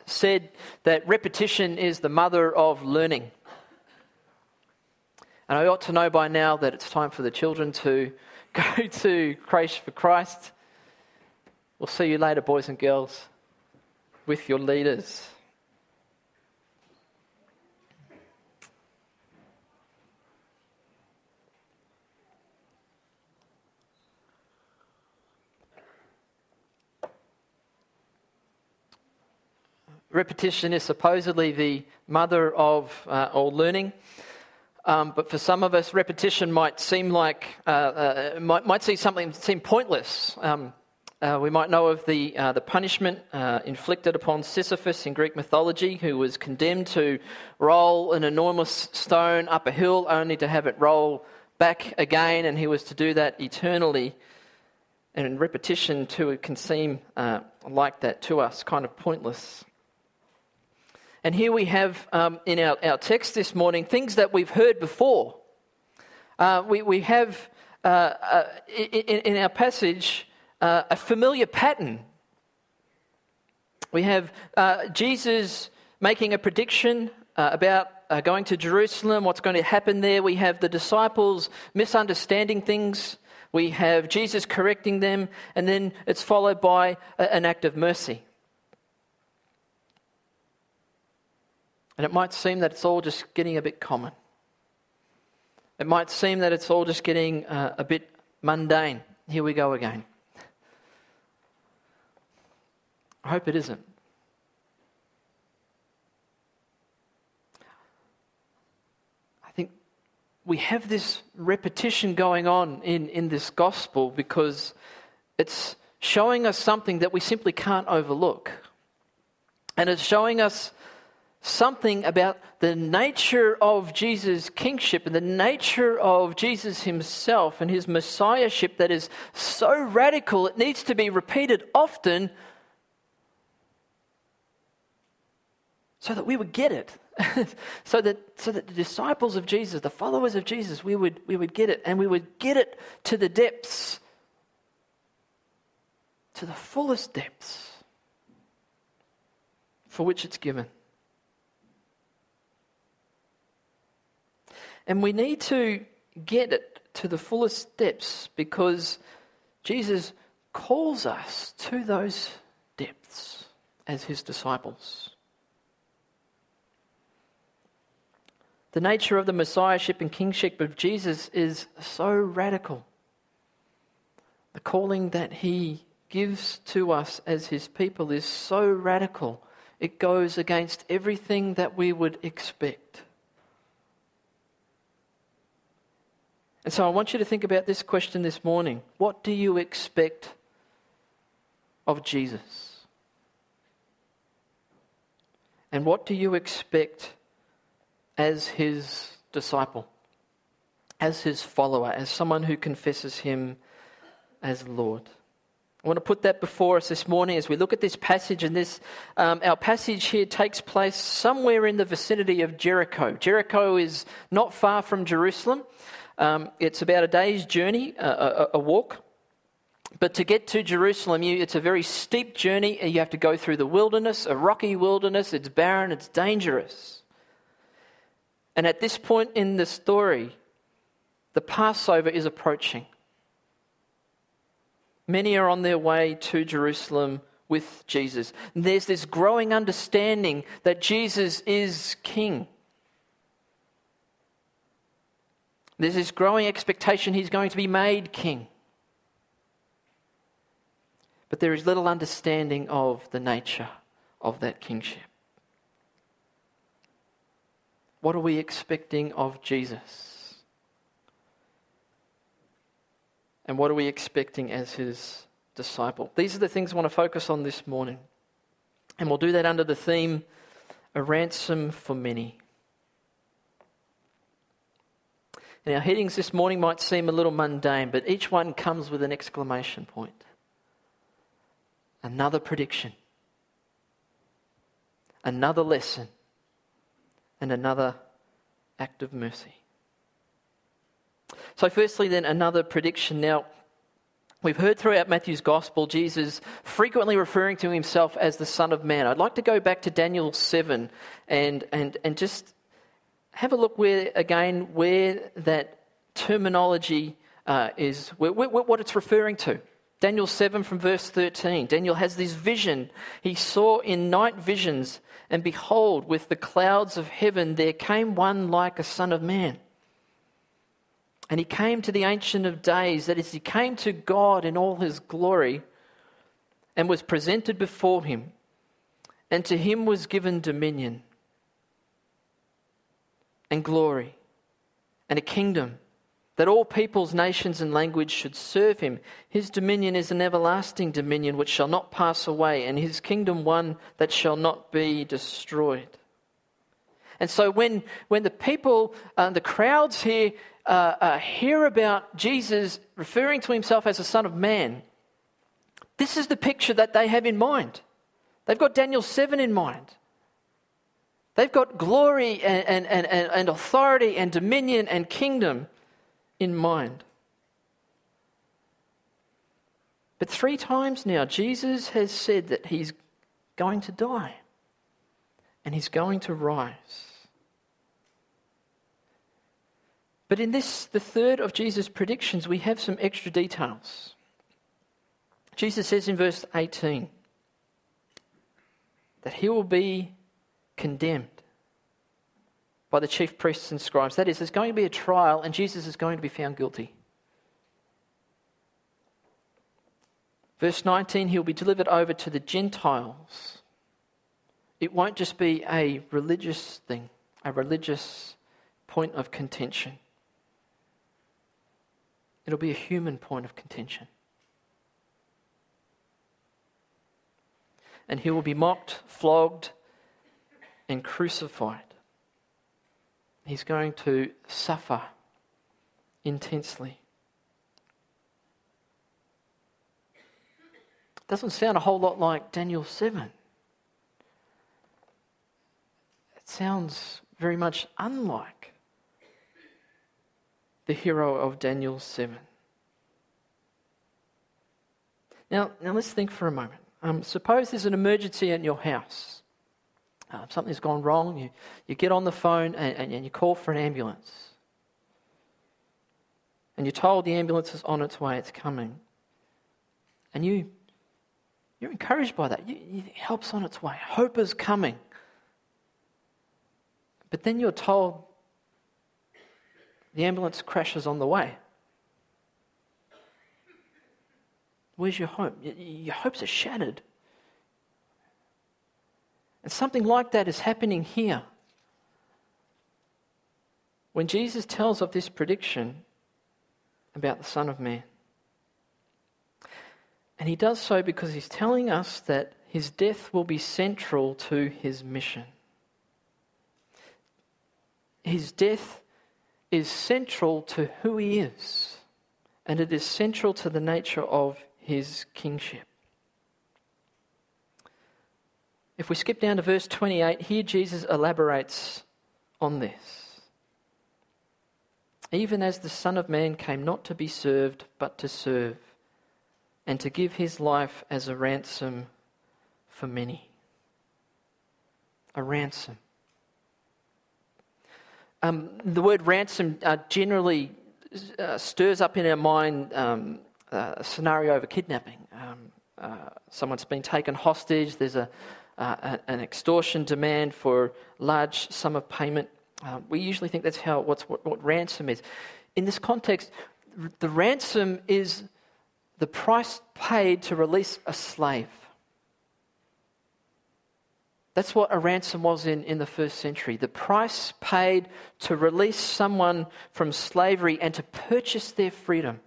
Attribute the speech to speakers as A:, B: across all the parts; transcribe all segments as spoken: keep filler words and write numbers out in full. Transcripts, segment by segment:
A: said that repetition is the mother of learning. And I ought to know by now that it's time for the children to go to Creche for Christ. We'll see you later, boys and girls, with your leaders. Repetition is supposedly the mother of uh, all learning. Um, but for some of us, repetition might seem like, uh, uh, might, might see something seem pointless. Um, uh, we might know of the uh, the punishment uh, inflicted upon Sisyphus in Greek mythology, who was condemned to roll an enormous stone up a hill only to have it roll back again, and he was to do that eternally. And repetition too can seem uh, like that to us, kind of pointless. And here we have um, in our, our text this morning things that we've heard before. Uh, we, we have uh, uh, in, in our passage uh, a familiar pattern. We have uh, Jesus making a prediction uh, about uh, going to Jerusalem, what's going to happen there. We have the disciples misunderstanding things. We have Jesus correcting them, and then it's followed by a, an act of mercy. And it might seem that it's all just getting a bit common. It might seem that it's all just getting uh, a bit mundane. Here we go again. I hope it isn't. I think we have this repetition going on in, in this gospel because it's showing us something that we simply can't overlook. And it's showing us something about the nature of Jesus' kingship and the nature of Jesus himself and his messiahship that is so radical it needs to be repeated often so that we would get it. so that so that the disciples of Jesus, the followers of Jesus, we would we would get it, and we would get it to the depths, to the fullest depths for which it's given. And we need to get it to the fullest depths because Jesus calls us to those depths as his disciples. The nature of the messiahship and kingship of Jesus is so radical. The calling that he gives to us as his people is so radical. It goes against everything that we would expect. And so I want you to think about this question this morning. What do you expect of Jesus? And what do you expect as his disciple, as his follower, as someone who confesses him as Lord? I want to put that before us this morning as we look at this passage. And this, um, our passage here takes place somewhere in the vicinity of Jericho. Jericho is not far from Jerusalem. Um, it's about a day's journey, uh, a, a walk. But to get to Jerusalem, you, it's a very steep journey. You have to go through the wilderness, a rocky wilderness. It's barren, it's dangerous. And at this point in the story, the Passover is approaching. Many are on their way to Jerusalem with Jesus. And there's this growing understanding that Jesus is king. There's this growing expectation he's going to be made king. But there is little understanding of the nature of that kingship. What are we expecting of Jesus? And what are we expecting as his disciple? These are the things I want to focus on this morning. And we'll do that under the theme, A Ransom for Many. And our headings this morning might seem a little mundane, but each one comes with an exclamation point. Another prediction. Another lesson. And another act of mercy. So firstly then, another prediction. Now, We've heard throughout Matthew's Gospel Jesus frequently referring to himself as the Son of Man. I'd like to go back to Daniel seven and and and just have a look where again where that terminology uh, is, where, where, what it's referring to. Daniel seven from verse thirteen. Daniel has this vision. He saw in night visions, and behold, with the clouds of heaven there came one like a son of man. And he came to the Ancient of Days, that is, he came to God in all his glory and was presented before him. And to him was given dominion and glory and a kingdom, that all peoples, nations and languages should serve him. His dominion is an everlasting dominion which shall not pass away, and his kingdom one that shall not be destroyed. And so when, when the people, uh, the crowds here, uh, uh, hear about Jesus referring to himself as the Son of Man, this is the picture that they have in mind. They've got Daniel seven in mind. They've got glory and, and, and, and authority and dominion and kingdom in mind. But three times now, Jesus has said that he's going to die and he's going to rise. But in this, the third of Jesus' predictions, we have some extra details. Jesus says in verse eighteen that he will be condemned by the chief priests and scribes. That is, there's going to be a trial and Jesus is going to be found guilty. Verse nineteen, he'll be delivered over to the Gentiles. It won't just be a religious thing, a religious point of contention. It'll be a human point of contention. And he will be mocked, flogged, and crucified. He's going to suffer intensely. Doesn't sound a whole lot like Daniel seven. It sounds very much unlike the hero of Daniel seven. Now, now let's think for a moment. Um, suppose there's an emergency in your house. Uh, something's gone wrong. You, you get on the phone and, and, and you call for an ambulance. And you're told the ambulance is on its way, it's coming. And you, you're encouraged by that. You, you, help's on its way. Hope is coming. But then you're told the ambulance crashes on the way. Where's your hope? Your hopes are shattered. And something like that is happening here. When Jesus tells of this prediction about the Son of Man. And he does so because he's telling us that his death will be central to his mission. His death is central to who he is, and it is central to the nature of his kingship. If we skip down to verse twenty-eight, here Jesus elaborates on this. Even as the Son of Man came not to be served, but to serve, and to give his life as a ransom for many. A ransom. Um, the word ransom uh, generally uh, stirs up in our mind um, a scenario of a kidnapping. Um, uh, someone's been taken hostage. There's a, uh, an extortion demand for a large sum of payment. Uh, we usually think that's how what's what, what ransom is. In this context, the ransom is the price paid to release a slave. That's what a ransom was in, in the first century. The price paid to release someone from slavery and to purchase their freedom.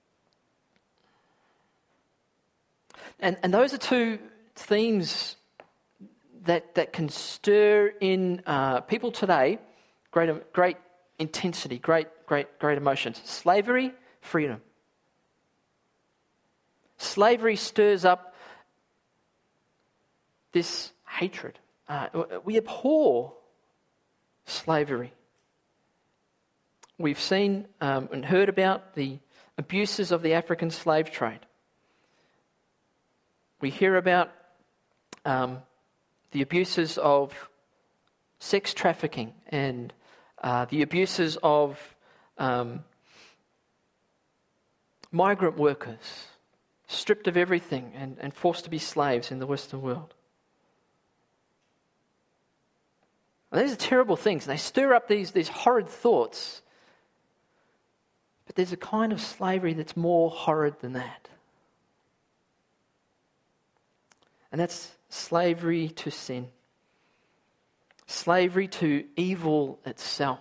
A: And, and those are two themes that, that can stir in uh, people today great, great intensity, great, great, great emotions. Slavery, freedom. Slavery stirs up this hatred. Uh, we abhor slavery. We've seen um, and heard about the abuses of the African slave trade. We hear about um, the abuses of sex trafficking and uh, the abuses of um, migrant workers, stripped of everything and, and forced to be slaves in the Western world. And these are terrible things. And they stir up these, these horrid thoughts. But there's a kind of slavery that's more horrid than that. And that's slavery to sin. Slavery to evil itself.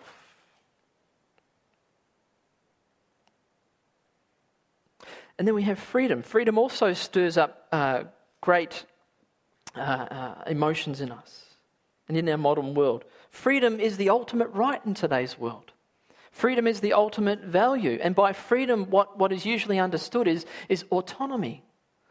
A: And then we have freedom. Freedom also stirs up uh, great uh, uh, emotions in us and in our modern world. Freedom is the ultimate right in today's world. Freedom is the ultimate value. And by freedom, what, what is usually understood is, is autonomy.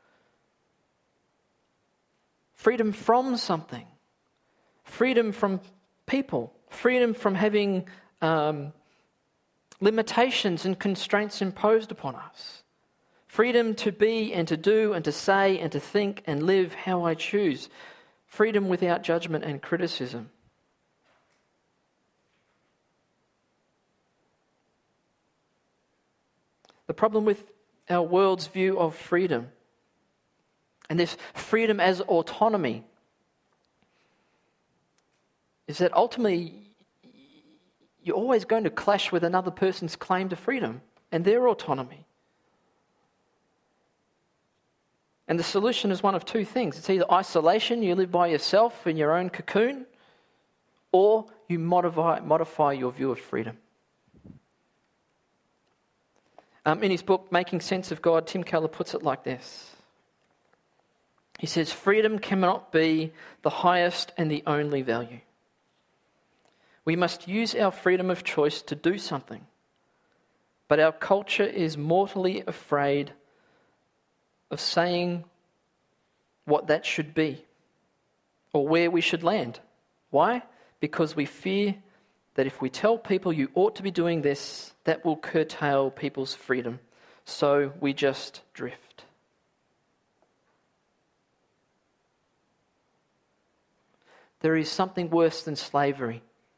A: Freedom from something. Freedom from people. Freedom from having um, limitations and constraints imposed upon us. Freedom to be and to do and to say and to think and live how I choose. Freedom without judgment and criticism. The problem with our world's view of freedom and this freedom as autonomy is that ultimately you're always going to clash with another person's claim to freedom and their autonomy. And the solution is one of two things. It's either isolation, you live by yourself in your own cocoon, or you modify, modify your view of freedom. Um, in his book, Making Sense of God, Tim Keller puts it like this. He says, freedom cannot be the highest and the only value. We must use our freedom of choice to do something. But our culture is mortally afraid of saying what that should be or where we should land. Why? Because we fear that if we tell people you ought to be doing this, that will curtail people's freedom. So we just drift. There is something worse than slavery,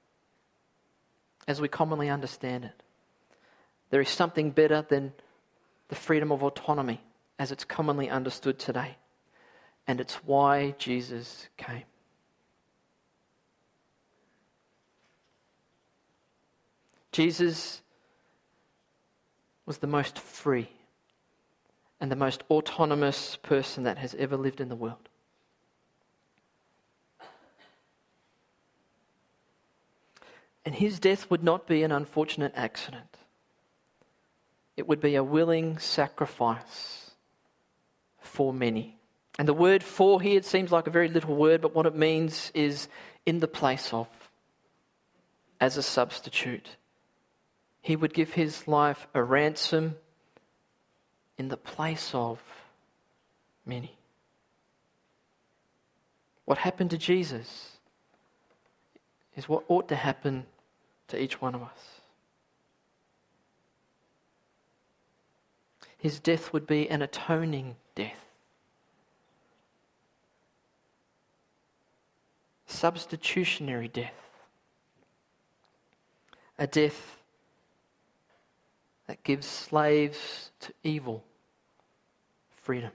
A: as we commonly understand it. There is something better than the freedom of autonomy, as it's commonly understood today. And it's why Jesus came. Jesus was the most free and the most autonomous person that has ever lived in the world. And his death would not be an unfortunate accident. It would be a willing sacrifice for many. And the word for here, it seems like a very little word, but what it means is in the place of, as a substitute. He would give his life a ransom in the place of many. What happened to Jesus is what ought to happen to each one of us. His death would be an atoning death. Substitutionary death. A death that gives slaves to evil freedom.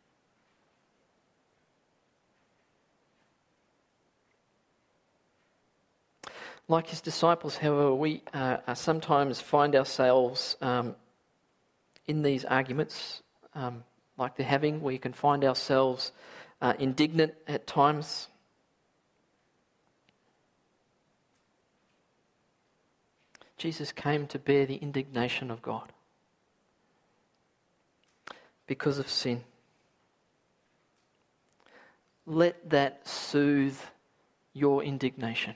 A: Like his disciples, however, we uh, sometimes find ourselves um, in these arguments, um, like they're having, where you can find ourselves uh, indignant at times. Jesus came to bear the indignation of God because of sin. Let that soothe your indignation.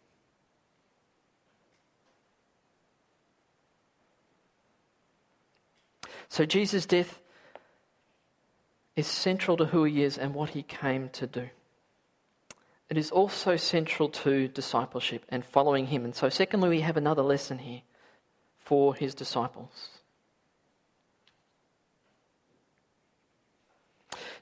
A: So Jesus' death is central to who he is and what he came to do. It is also central to discipleship and following him. And so secondly, we have another lesson here for his disciples.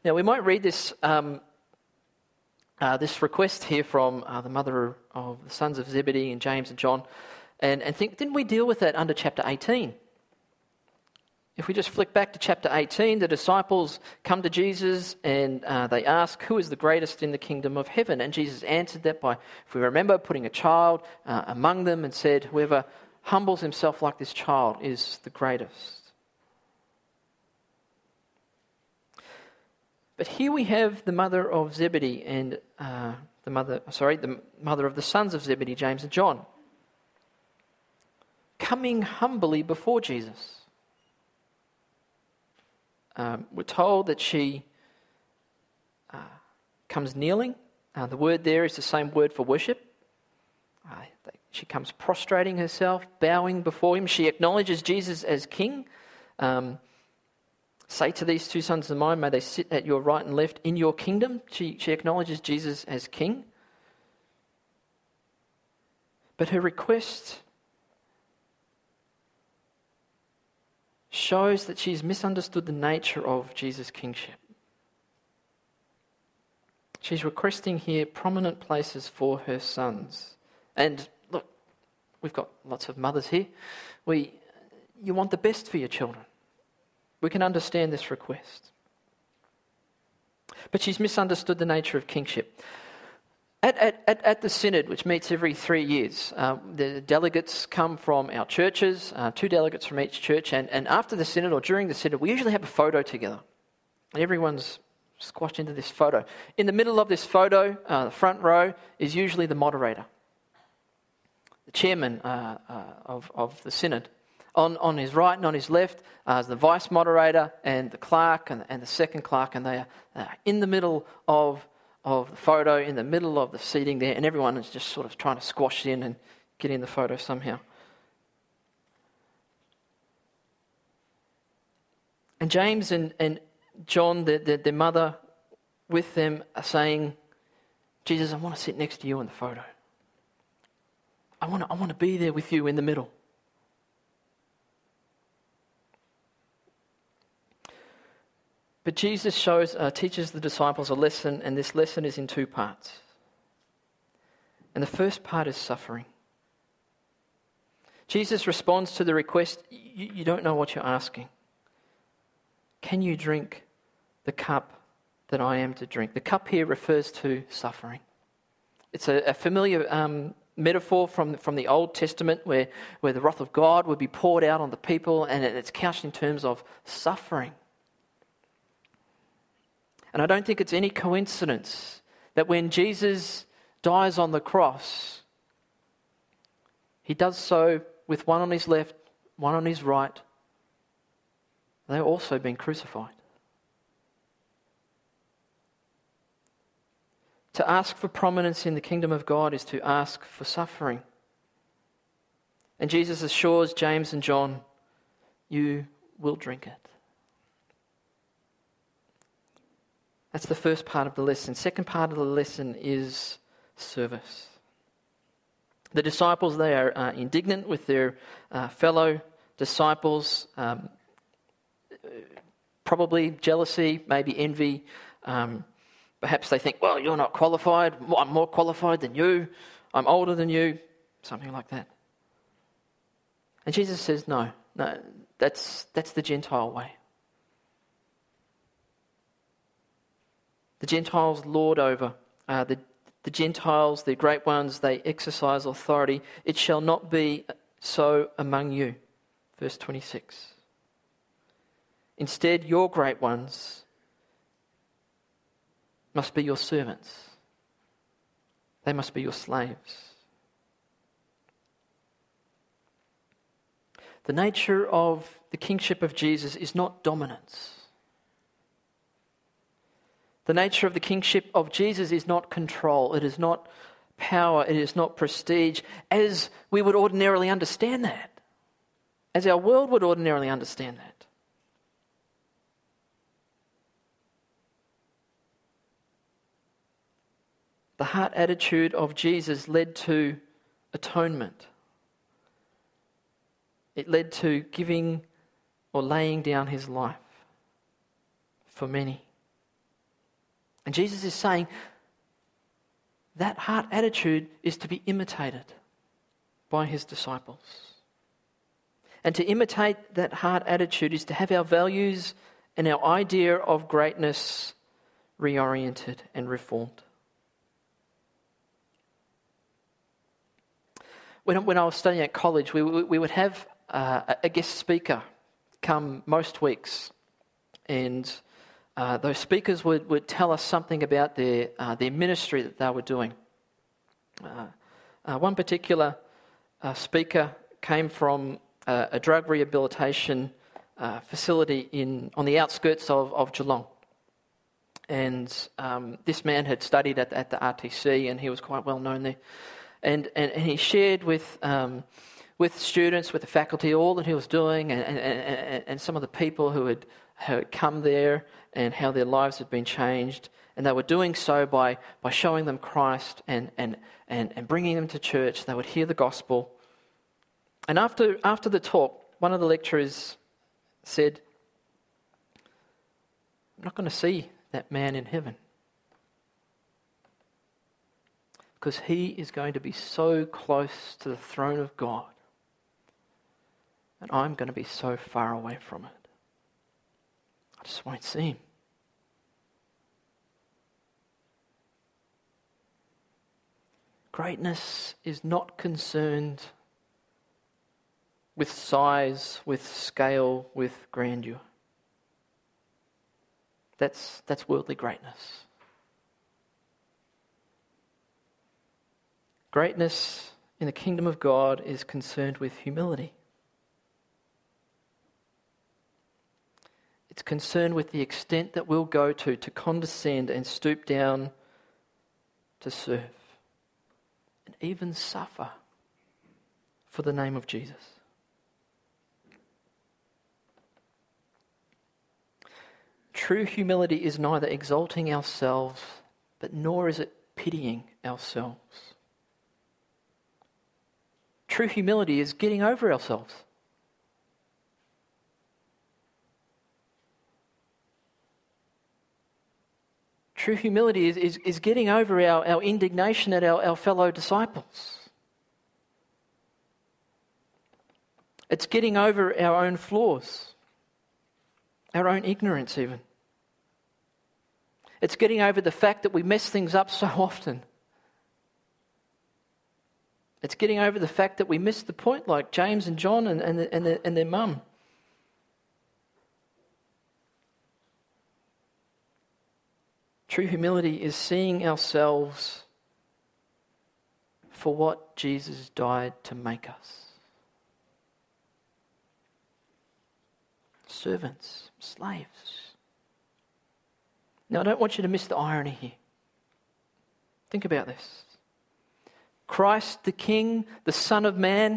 A: Now, we might read this um, uh, this request here from uh, the mother of the sons of Zebedee and James and John, and, and think, didn't we deal with that under chapter eighteen? If we just flick back to chapter eighteen, the disciples come to Jesus and uh, they ask, who is the greatest in the kingdom of heaven? And Jesus answered that by, if we remember, putting a child uh, among them and said, whoever humbles himself like this child is the greatest. But here we have the mother of Zebedee and uh, the mother, sorry, the mother of the sons of Zebedee, James and John, coming humbly before Jesus. Um, we're told that she uh, comes kneeling. Uh, the word there is the same word for worship. Uh, she comes prostrating herself, bowing before him. She acknowledges Jesus as king. Um, Say to these two sons of mine, may they sit at your right and left in your kingdom. She, she acknowledges Jesus as king. But her request shows that she's misunderstood the nature of Jesus' kingship. She's requesting here prominent places for her sons. And look, we've got lots of mothers here. We, you want the best for your children. We can understand this request. But she's misunderstood the nature of kingship. At, at, at, at the synod, which meets every three years, uh, the delegates come from our churches, uh, two delegates from each church, and, and after the synod or during the synod, we usually have a photo together. And everyone's squashed into this photo. In the middle of this photo, uh, the front row, is usually the moderator, the chairman uh, uh, of, of the synod. On, on his right and on his left uh, is the vice moderator and the clerk and, and the second clerk, and they are uh, in the middle of, of the photo, in the middle of the seating there, and everyone is just sort of trying to squash in and get in the photo somehow. And James and, and John, the, the, their mother, with them are saying, Jesus, I want to sit next to you in the photo. I want to, I want to be there with you in the middle. But Jesus shows, uh, teaches the disciples a lesson, and this lesson is in two parts. And the first part is suffering. Jesus responds to the request, you, you don't know what you're asking. Can you drink the cup that I am to drink? The cup here refers to suffering. It's a, a familiar um, metaphor from, from the Old Testament where, where the wrath of God would be poured out on the people, and it's couched in terms of suffering. And I don't think it's any coincidence that when Jesus dies on the cross, he does so with one on his left, one on his right. They've also been crucified. To ask for prominence in the kingdom of God is to ask for suffering. And Jesus assures James and John, you will drink it. That's the first part of the lesson. Second part of the lesson is service. The disciples, they are uh, indignant with their uh, fellow disciples, um, probably jealousy, maybe envy. Um, perhaps they think, well, you're not qualified. I'm more qualified than you. I'm older than you. Something like that. And Jesus says, no, no, that's that's the Gentile way. The Gentiles lord over. Uh, the, the Gentiles, the great ones, they exercise authority. It shall not be so among you. Verse twenty-six. Instead, your great ones must be your servants. They must be your slaves. The nature of the kingship of Jesus is not dominance. The nature of the kingship of Jesus is not control. It is not power. It is not prestige, as we would ordinarily understand that, as our world would ordinarily understand that. The heart attitude of Jesus led to atonement. It led to giving or laying down his life for many. And Jesus is saying that heart attitude is to be imitated by his disciples. And to imitate that heart attitude is to have our values and our idea of greatness reoriented and reformed. When, when I was studying at college, we, we would have uh, a guest speaker come most weeks, and uh, those speakers would, would tell us something about their uh, their ministry that they were doing. Uh, uh, one particular uh, speaker came from uh, a drug rehabilitation uh, facility in on the outskirts of, of Geelong. And um, this man had studied at, at the R T C, and he was quite well known there. And, and, and he shared with um, with students, with the faculty, all that he was doing, and, and, and, and some of the people who had, had come there, and how their lives had been changed. And they were doing so by, by showing them Christ and, and, and, and bringing them to church. They would hear the gospel. And after after the talk, one of the lecturers said, "I'm not going to see that man in heaven, because he is going to be so close to the throne of God, and I'm going to be so far away from it. I just won't see him." Greatness is not concerned with size, with scale, with grandeur. That's, that's worldly greatness. Greatness in the kingdom of God is concerned with humility. It's concerned with the extent that we'll go to to condescend and stoop down to serve and even suffer for the name of Jesus. True humility is neither exalting ourselves, but nor is it pitying ourselves. True humility is getting over ourselves. True humility is, is, is getting over our, our indignation at our, our fellow disciples. It's getting over our own flaws, our own ignorance even. It's getting over the fact that we mess things up so often. It's getting over the fact that we miss the point, like James and John and, and, the, and, the, and their mum. True humility is seeing ourselves for what Jesus died to make us. Servants, slaves. Now, I don't want you to miss the irony here. Think about this. Christ the King, the Son of Man,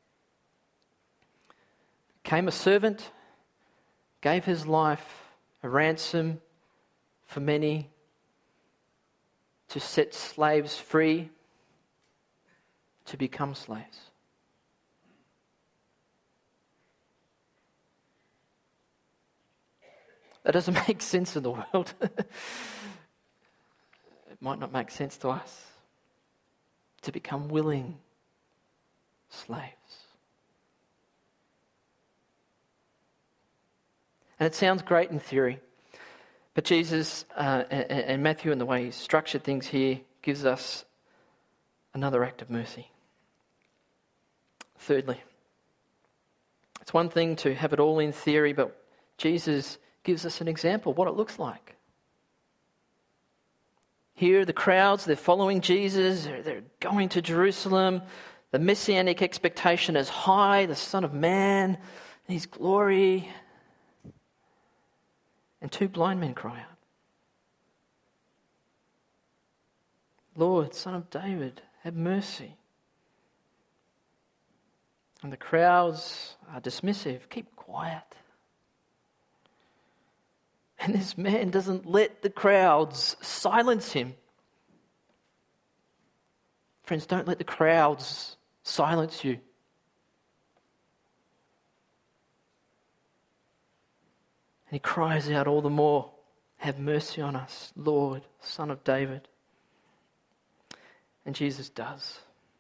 A: became a servant, gave his life a ransom for many, to set slaves free, to become slaves. That doesn't make sense in the world. It might not make sense to us. To become willing slaves. And it sounds great in theory, but Jesus uh, and, and Matthew, in the way he's structured things here, gives us another act of mercy. Thirdly, it's one thing to have it all in theory, but Jesus gives us an example of what it looks like. Here, the crowds, they're following Jesus, they're, they're going to Jerusalem. The messianic expectation is high, the Son of Man, his glory. And two blind men cry out, "Lord, Son of David, have mercy." And the crowds are dismissive, "Keep quiet." And this man doesn't let the crowds silence him. Friends, don't let the crowds silence you. And he cries out all the more, have mercy on us, Lord, Son of David. And Jesus does.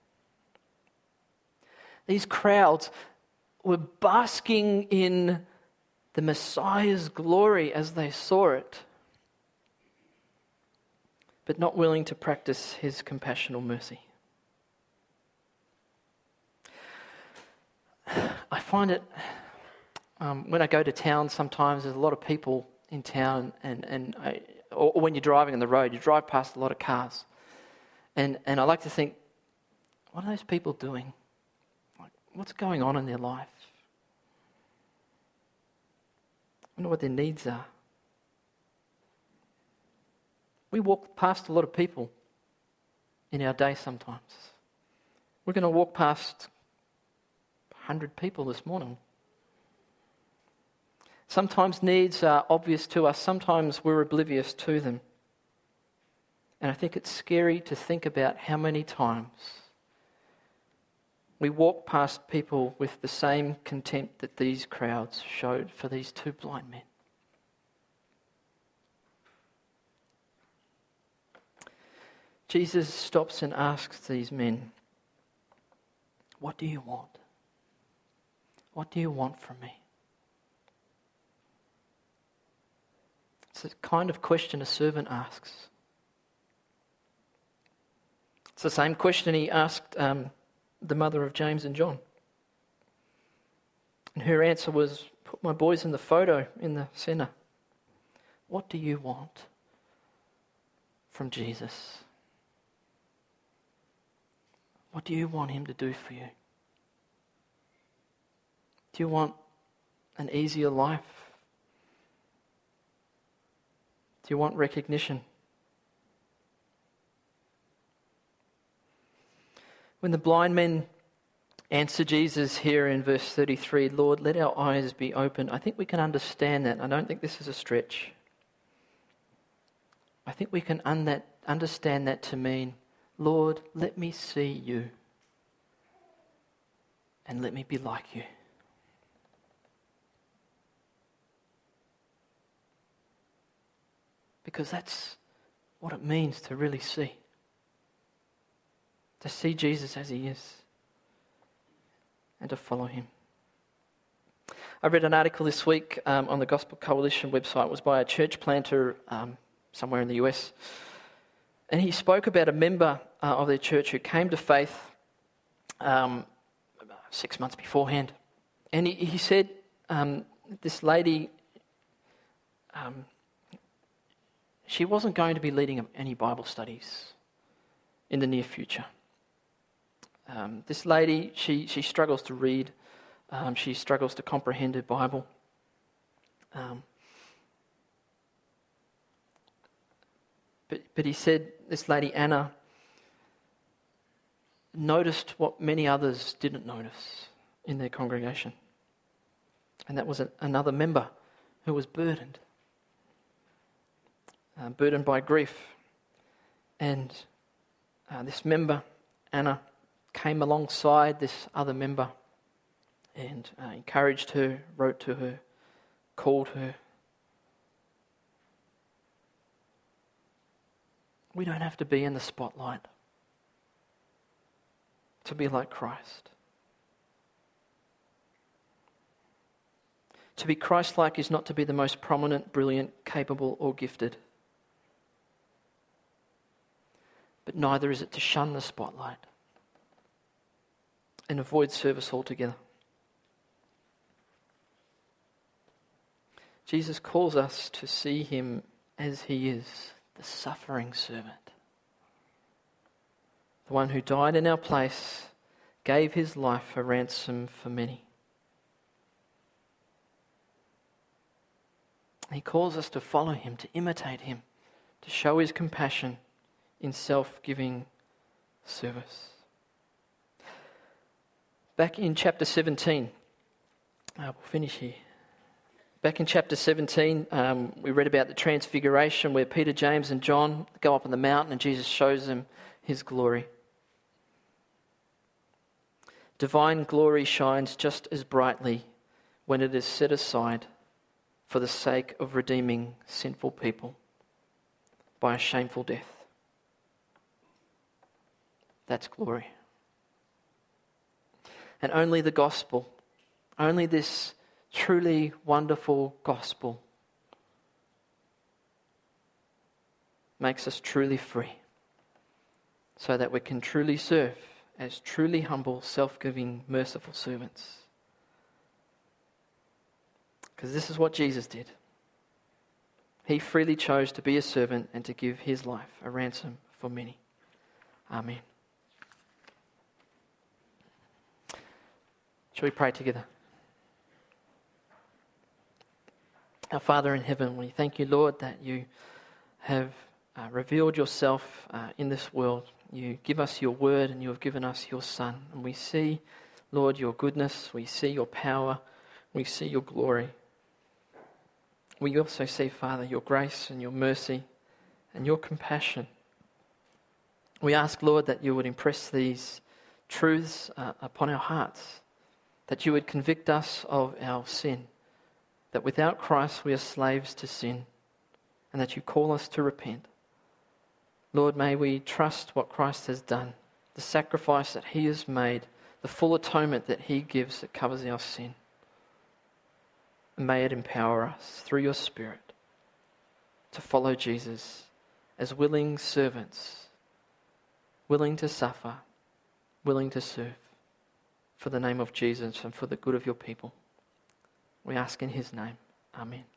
A: These crowds were basking in the Messiah's glory as they saw it, but not willing to practice his compassion or mercy. I find it, um, when I go to town sometimes, there's a lot of people in town, and, and I, or, or when you're driving on the road, you drive past a lot of cars. And, and I like to think, what are those people doing? Like, what's going on in their life? I wonder what their needs are. We walk past a lot of people in our day sometimes. We're going to walk past one hundred people this morning. Sometimes needs are obvious to us. Sometimes we're oblivious to them. And I think it's scary to think about how many times we walk past people with the same contempt that these crowds showed for these two blind men. Jesus stops and asks these men, "What do you want? What do you want from me?" It's the kind of question a servant asks. It's the same question he asked um, the mother of James and John. And her answer was, "Put my boys in the photo in the centre. What do you want from Jesus? What do you want him to do for you? Do you want an easier life? Do you want recognition?" When the blind men answer Jesus here in verse thirty-three, "Lord, let our eyes be open," I think we can understand that. I don't think this is a stretch. I think we can un- that, understand that to mean, "Lord, let me see you and let me be like you." Because that's what it means to really see. To see Jesus as he is and to follow him. I read an article this week um, on the Gospel Coalition website. It was by a church planter um, somewhere in the U S. And he spoke about a member uh, of their church who came to faith um, six months beforehand. And he, he said um, this lady, um, she wasn't going to be leading any Bible studies in the near future. Um, this lady, she, she struggles to read. Um, she struggles to comprehend her Bible. Um, but, but he said this lady, Anna, noticed what many others didn't notice in their congregation. And that was a, another member who was burdened. Uh, burdened by grief. And uh, this member, Anna, came alongside this other member and uh, encouraged her, wrote to her, called her. We don't have to be in the spotlight to be like Christ. To be Christ-like is not to be the most prominent, brilliant, capable, or gifted. But neither is it to shun the spotlight and avoid service altogether. Jesus calls us to see him as he is, the suffering servant. The one who died in our place, gave his life a ransom for many. He calls us to follow him, to imitate him, to show his compassion in self-giving service. Back in chapter seventeen, uh, we'll finish here. Back in chapter seventeen, um, we read about the transfiguration where Peter, James and John go up on the mountain and Jesus shows them his glory. Divine glory shines just as brightly when it is set aside for the sake of redeeming sinful people by a shameful death. That's glory. And only the gospel, only this truly wonderful gospel makes us truly free, so that we can truly serve as truly humble, self-giving, merciful servants. Because this is what Jesus did. He freely chose to be a servant and to give his life a ransom for many. Amen. Shall we pray together? Our Father in heaven, we thank you, Lord, that you have uh, revealed yourself uh, in this world. You give us your word and you have given us your Son. And we see, Lord, your goodness. We see your power. We see your glory. We also see, Father, your grace and your mercy and your compassion. We ask, Lord, that you would impress these truths uh, upon our hearts, that you would convict us of our sin, that without Christ we are slaves to sin, and that you call us to repent. Lord, may we trust what Christ has done, the sacrifice that he has made, the full atonement that he gives that covers our sin. And may it empower us through your Spirit to follow Jesus as willing servants, willing to suffer, willing to serve for the name of Jesus and for the good of your people. We ask in his name. Amen.